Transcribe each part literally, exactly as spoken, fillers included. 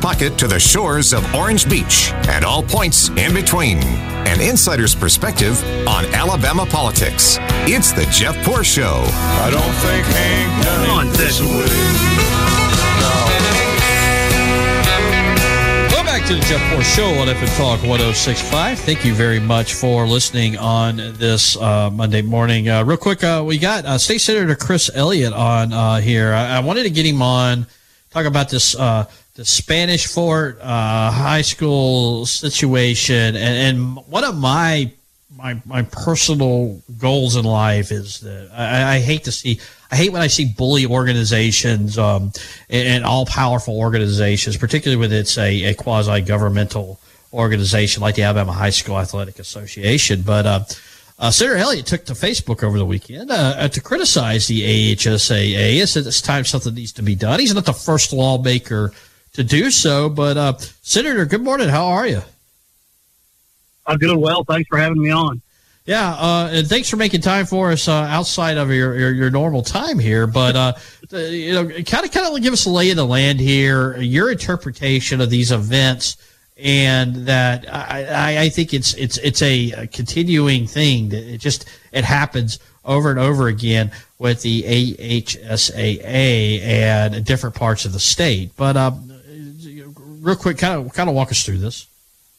pocket to the shores of Orange Beach and all points in between. An insider's perspective on Alabama politics. It's the Jeff Poor Show. I don't think Hank done it this way. To the Jeff Poor Show on F M Talk one oh six point five. Thank you very much for listening on this uh, Monday morning. Uh, real quick, uh, we got uh, State Senator Chris Elliott on uh, here. I-, I wanted to get him on, talk about this uh, the Spanish Fort uh, high school situation, and, and one of my my my personal goals in life is that I, I hate to see. I hate when I see bully organizations um, and, and all-powerful organizations, particularly when it's a, a quasi-governmental organization like the Alabama High School Athletic Association. But uh, uh, Senator Elliott took to Facebook over the weekend uh, to criticize the A H S A A. He said it's time something needs to be done. He's not the first lawmaker to do so. But, uh, Senator, good morning. How are you? I'm doing well. Thanks for having me on. Yeah, uh, and thanks for making time for us uh, outside of your, your, your normal time here. But uh, you know, kind of kind of give us a lay of the land here, your interpretation of these events, and that I, I think it's it's it's a continuing thing. That it just it happens over and over again with the A H S A A and different parts of the state. But uh, real quick, kind of kind of walk us through this.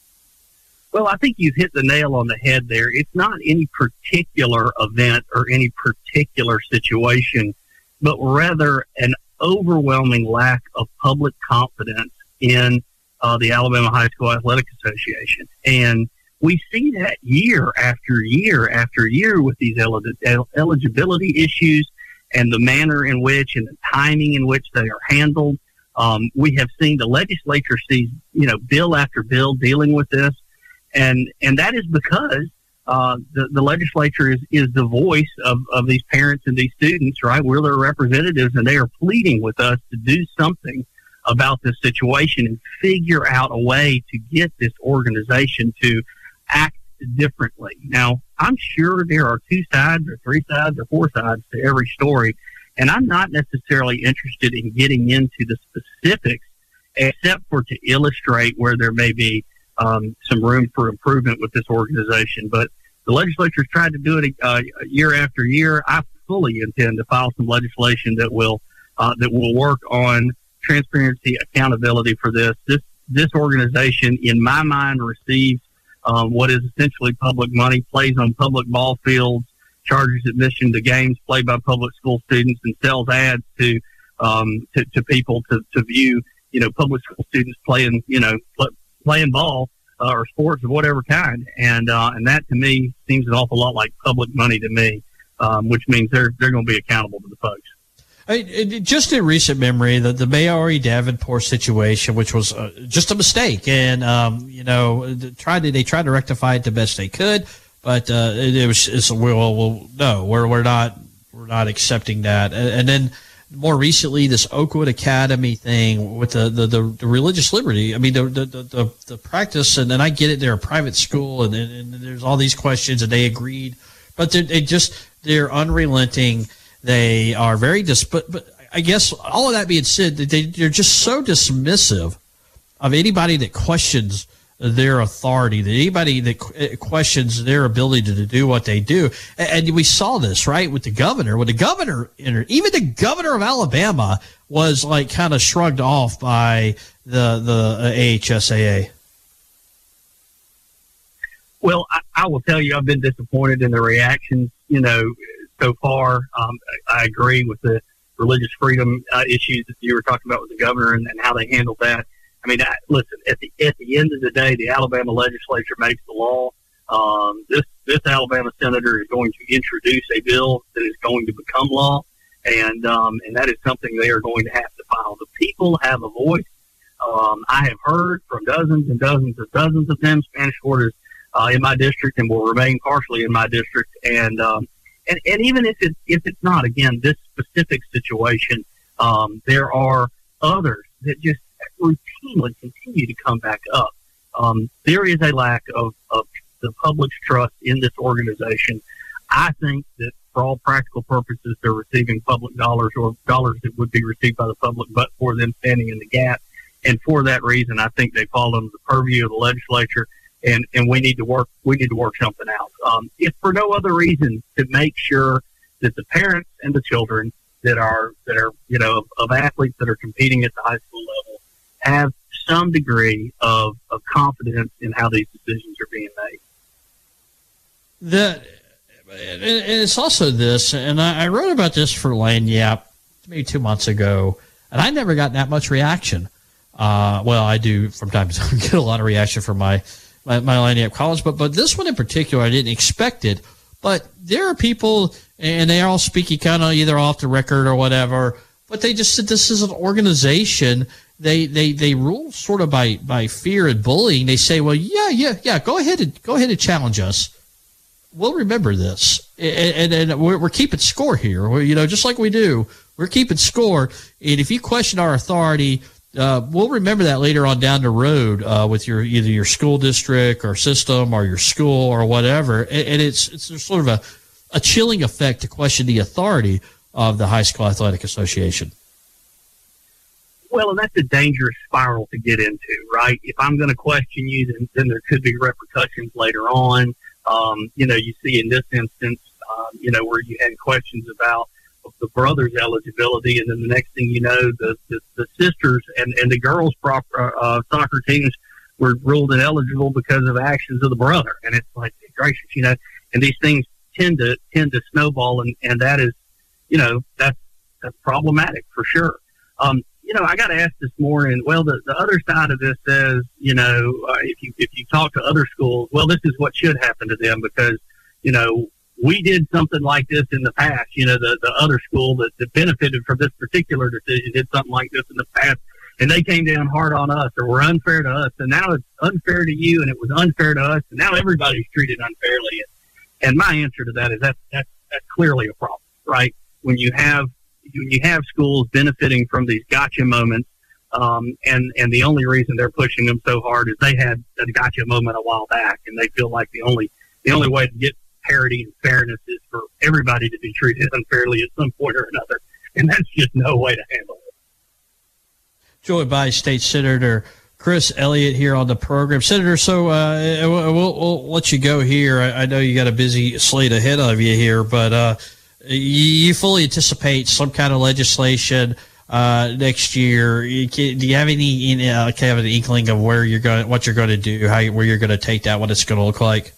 Well, I think you've hit the nail on the head there. It's not any particular event or any particular situation, but rather an overwhelming lack of public confidence in uh, the Alabama High School Athletic Association. And we see that year after year after year with these el- el- eligibility issues and the manner in which and the timing in which they are handled. Um, we have seen the legislature see, you know, bill after bill dealing with this. And and that is because uh, the, the legislature is, is the voice of, of these parents and these students, right? We're their representatives, and they are pleading with us to do something about this situation and figure out a way to get this organization to act differently. Now, I'm sure there are two sides or three sides or four sides to every story, and I'm not necessarily interested in getting into the specifics except for to illustrate where there may be Um, some room for improvement with this organization. But the legislature's tried to do it uh, year after year. I fully intend to file some legislation that will uh, that will work on transparency, accountability for this. This this organization, in my mind, receives um, what is essentially public money, plays on public ball fields, charges admission to games played by public school students, and sells ads to um, to, to people to, to view, you know, public school students playing, you know, play, playing ball uh, or sports of whatever kind. And uh, and that, to me, seems an awful lot like public money to me, um, which means they're they're going to be accountable to the folks. I, it, just in recent memory, the, the Maori Davenport situation, which was uh, just a mistake. And, um, you know, tried to, they tried to rectify it the best they could. But uh, it, it was, it's, well, well, no, we're, we're not, we're not accepting that. And, and then, more recently, this Oakwood Academy thing with the, the, the, the religious liberty. I mean, the the, the, the practice, and then I get it, they're a private school, and, and, and there's all these questions, and they agreed. But they just, they're unrelenting. They are very, dis- but, but I guess all of that being said, they, they're just so dismissive of anybody that questions their authority, that anybody that questions their ability to, to do what they do. And, and we saw this, right, with the governor. When the governor, even the governor of Alabama was like kind of shrugged off by the, the A H S A A. Well, I, I will tell you, I've been disappointed in the reactions, you know, so far. Um, I, I agree with the religious freedom uh, issues that you were talking about with the governor and, and how they handled that. I mean, I, listen, at the at the end of the day, the Alabama legislature makes the law. Um, this this Alabama senator is going to introduce a bill that is going to become law, and um, and that is something they are going to have to file. The people have a voice. Um, I have heard from dozens and dozens and dozens of them. Spanish Fort is uh, in my district and will remain partially in my district. And um, and, and even if it if it's not, again, this specific situation, um, there are others that just routinely continue to come back up. Um, there is a lack of, of the public's trust in this organization. I think that for all practical purposes, they're receiving public dollars or dollars that would be received by the public, but for them standing in the gap and for that reason, I think they fall under the purview of the legislature, and, and we need to work we need to work something out. Um, if for no other reason, to make sure that the parents and the children that are that are you know of, of athletes that are competing at the high school level have some degree of, of confidence in how these decisions are being made. The and it's also this, and I wrote about this for Lagniappe maybe two months ago, and I never got that much reaction. Uh, well, I do from time to time get a lot of reaction from my my, my Lagniappe college, but but this one in particular, I didn't expect it. But there are people, and they are all speaking kind of either off the record or whatever, but they just said this is an organization. They they they rule sort of by by fear and bullying. They say, well, yeah, yeah, yeah, go ahead and go ahead and challenge us. We'll remember this, and, and, and we're, we're keeping score here. We're, you know, just like we do, we're keeping score. And if you question our authority, uh, we'll remember that later on down the road uh, with your either your school district or system or your school or whatever. And, and it's it's sort of a a chilling effect to question the authority of the High School Athletic Association. Well, and that's a dangerous spiral to get into, right? If I'm going to question you, then, then there could be repercussions later on. Um, you know, you see in this instance, um, you know, where you had questions about the brothers' eligibility, and then the next thing you know, the the, the sisters and, and the girls' proper, uh, soccer teams were ruled ineligible because of actions of the brother. And it's like, gracious, you know, and these things tend to tend to snowball, and, and that is, you know, that's, that's problematic for sure. Um, You know, I got asked this morning, well, the, the other side of this says, you know, uh, if you if you talk to other schools, well, this is what should happen to them because, you know, we did something like this in the past. You know, the, the other school that, that benefited from this particular decision did something like this in the past, and they came down hard on us or were unfair to us, and now it's unfair to you, and it was unfair to us, and now everybody's treated unfairly. And my answer to that is that that's, that's clearly a problem, right? When you have when you have schools benefiting from these gotcha moments, um, and, and the only reason they're pushing them so hard is they had a gotcha moment a while back, and they feel like the only the only way to get parity and fairness is for everybody to be treated unfairly at some point or another, and that's just no way to handle it. Joined by State Senator Chris Elliott here on the program. Senator, so uh, we'll, we'll let you go here. I, I know you got a busy slate ahead of you here, but uh, you fully anticipate some kind of legislation uh, next year. You can, do you have any uh, kind of an inkling of where you're going, what you're going to do, how where you're going to take that, what it's going to look like?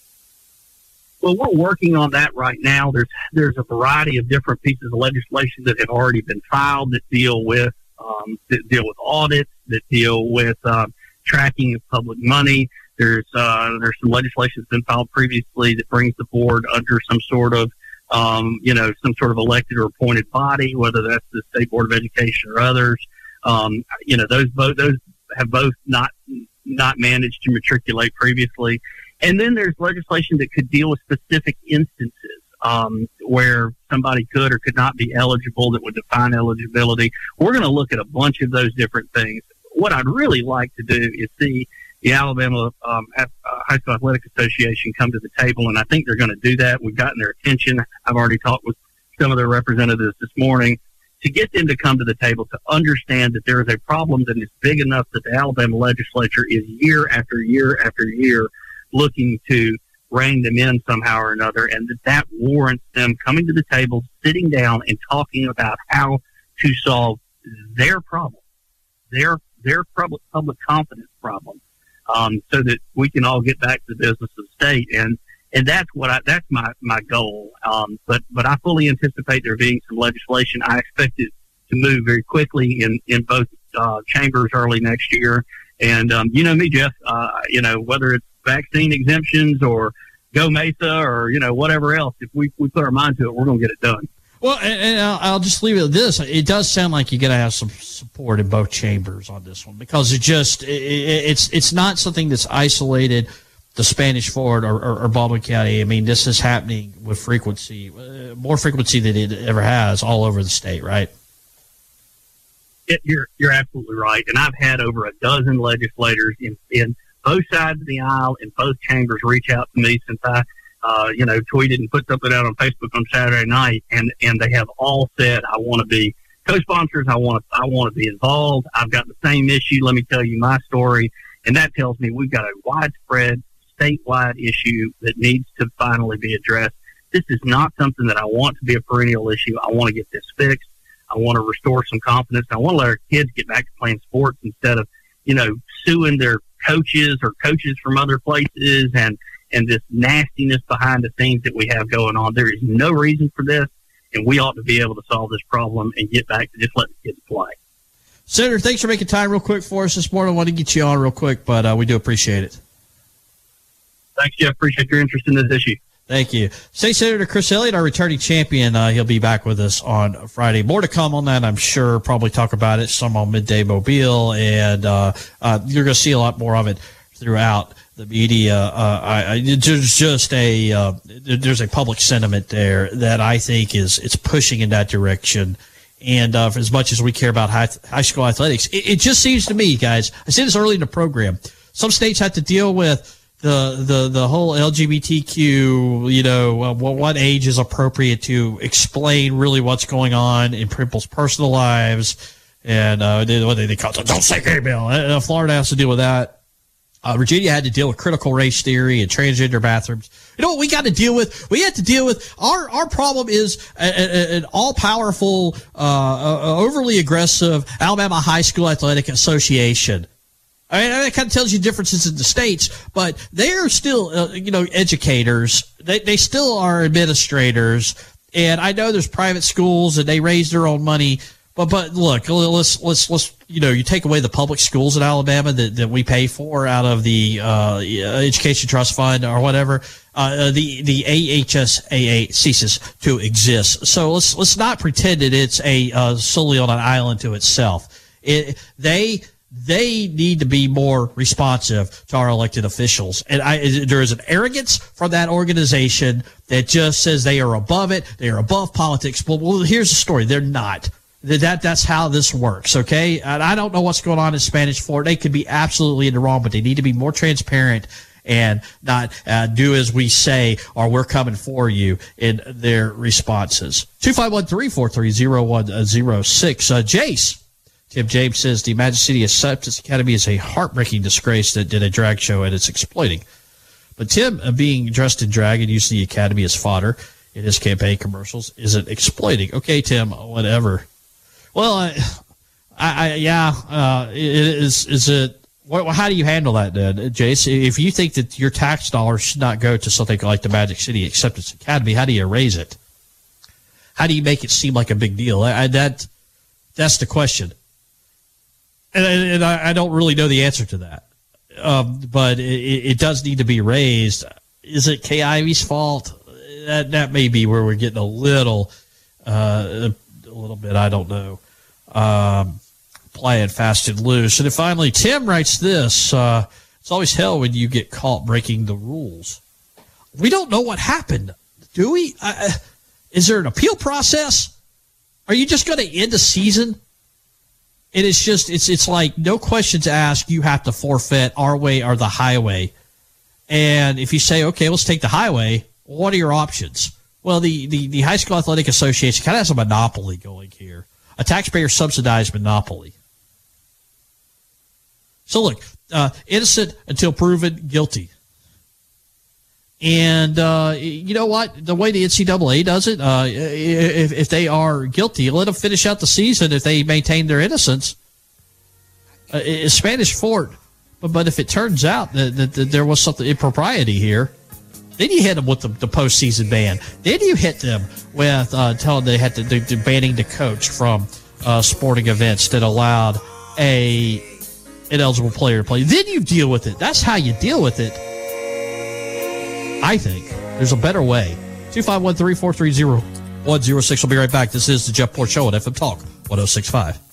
Well, we're working on that right now. There's there's a variety of different pieces of legislation that have already been filed that deal with um, that deal with audits, that deal with uh, tracking of public money. There's uh, there's some legislation that's been filed previously that brings the board under some sort of Um, you know, some sort of elected or appointed body, whether that's the State Board of Education or others. Um, you know, those both those have both not not managed to matriculate previously. And then there's legislation that could deal with specific instances um, where somebody could or could not be eligible that would define eligibility. We're going to look at a bunch of those different things. What I'd really like to do is see the Alabama um, High School Athletic Association come to the table, and I think they're going to do that. We've gotten their attention. I've already talked with some of their representatives this morning to get them to come to the table to understand that there is a problem that is big enough that the Alabama legislature is year after year after year looking to rein them in somehow or another, and that that warrants them coming to the table, sitting down, and talking about how to solve their problem, their their public public confidence problem. Um, so that we can all get back to the business of the state, and and that's what I, that's my my goal. Um, but but I fully anticipate there being some legislation. I expect it to move very quickly in in both uh, chambers early next year. And um, you know me, Jeff. Uh, you know whether it's vaccine exemptions or Go Mesa or you know whatever else. If we we put our mind to it, we're going to get it done. Well, and, and I'll, I'll just leave it at this. It does sound like you're going to have some support in both chambers on this one because it just it, it's it's not something that's isolated to Spanish Fort or, or, or Baldwin County. I mean, this is happening with frequency, uh, more frequency than it ever has all over the state, right? It, you're you're absolutely right. And I've had over a dozen legislators in, in both sides of the aisle in both chambers reach out to me since I Uh, you know, tweeted and put something out on Facebook on Saturday night, and, and they have all said, I want to be co-sponsors. I want to, I want to be involved. I've got the same issue. Let me tell you my story. And that tells me we've got a widespread statewide issue that needs to finally be addressed. This is not something that I want to be a perennial issue. I want to get this fixed. I want to restore some confidence. I want to let our kids get back to playing sports instead of, you know, suing their coaches or coaches from other places and, and this nastiness behind the scenes that we have going on. There is no reason for this, and we ought to be able to solve this problem and get back to just let the kids play. Senator, thanks for making time real quick for us this morning. I want to get you on real quick, but uh, we do appreciate it. Thanks, Jeff. Appreciate your interest in this issue. Thank you. State Senator Chris Elliott, our returning champion, uh, he'll be back with us on Friday. More to come on that, I'm sure. Probably talk about it some on Midday Mobile, and uh, uh, you're going to see a lot more of it throughout the media. Uh, I, I, there's just a uh, there's a public sentiment there that I think is it's pushing in that direction. And uh, for as much as we care about high, high school athletics, it, it just seems to me, guys, I said this early in the program, some states have to deal with the the the whole L G B T Q, you know, uh, what, what age is appropriate to explain really what's going on in people's personal lives, and uh, they, what they, they call it, don't say gay bill. Uh, Florida has to deal with that. Uh, Virginia had to deal with critical race theory and transgender bathrooms. You know what we got to deal with? We have to deal with our our problem is a, a, an all powerful, uh, overly aggressive Alabama High School Athletic Association. I mean, that kind of tells you differences in the states, but they're still, uh, you know, educators. They they still are administrators, and I know there's private schools and they raise their own money. But but look, let's let's let's you know, you take away the public schools in Alabama that, that we pay for out of the uh, Education Trust Fund or whatever. Uh, the the A H S A A ceases to exist. So let's let's not pretend that it's a uh, solely on an island to itself. It they. They need to be more responsive to our elected officials. And I, there is an arrogance from that organization that just says they are above it. They are above politics. Well, well here's the story. They're not. That, that's how this works, okay? And I don't know what's going on in Spanish Florida. They could be absolutely in the wrong, but they need to be more transparent and not uh, do as we say or we're coming for you in their responses. two five one, three four three, zero one zero six. Uh, Jace. Tim James says the Magic City Acceptance Academy is a heartbreaking disgrace that did a drag show and it's exploiting. But Tim, uh, being dressed in drag and using the academy as fodder in his campaign commercials, isn't exploiting. Okay, Tim, whatever. Well, I, I, I yeah, uh, is is it? What, how do you handle that, then, Jace? If you think that your tax dollars should not go to something like the Magic City Acceptance Academy, how do you raise it? How do you make it seem like a big deal? I, that that's the question. And, and I, I don't really know the answer to that, um, but it, it does need to be raised. Is it Kay Ivey's fault? That that may be where we're getting a little, uh, a little bit. I don't know. Um, playing fast and loose. And then finally, Tim writes this: uh, "It's always hell when you get caught breaking the rules." We don't know what happened, do we? Uh, is there an appeal process? Are you just going to end the season? And it's just, it's it's like no questions asked. You have to forfeit our way or the highway. And if you say, okay, let's take the highway, what are your options? Well, the, the, the High School Athletic Association kind of has a monopoly going here, a taxpayer-subsidized monopoly. So look, uh, innocent until proven guilty. And uh, you know what? The way the N C double A does it, uh, if, if they are guilty, let them finish out the season if they maintain their innocence. Uh, it's Spanish Fort. But, but if it turns out that, that, that there was something impropriety here, then you hit them with the, the postseason ban. Then you hit them with uh, telling they had to, to, to banning the coach from uh, sporting events that allowed a ineligible player to play. Then you deal with it. That's how you deal with it. I think there's a better way. two five one, three four three, zero one zero six. We'll be right back. This is the Jeff Port Show on F M Talk one oh six point five.